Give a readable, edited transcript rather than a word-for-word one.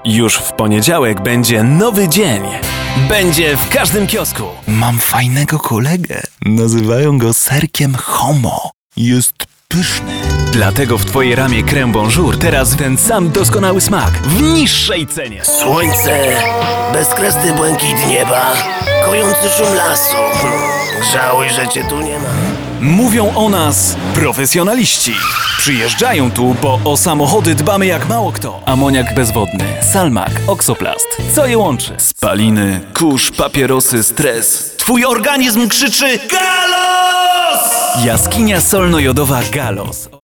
Już w poniedziałek będzie nowy dzień. Będzie w każdym kiosku. Mam fajnego kolegę. Nazywają go serkiem Homo. Jest pyszny. Dlatego w twojej ramie Crème Bonjour teraz ten sam doskonały smak w niższej cenie. Słońce, bezkresny błękit nieba, kojący szum lasu. Żałuj, że cię tu nie ma. Mówią o nas profesjonaliści. Przyjeżdżają tu, bo o samochody dbamy jak mało kto. Amoniak bezwodny, Salmak, Oksoplast. Co je łączy? Spaliny, kurz, papierosy, stres. Twój organizm krzyczy GALOS! Jaskinia solno-jodowa GALOS.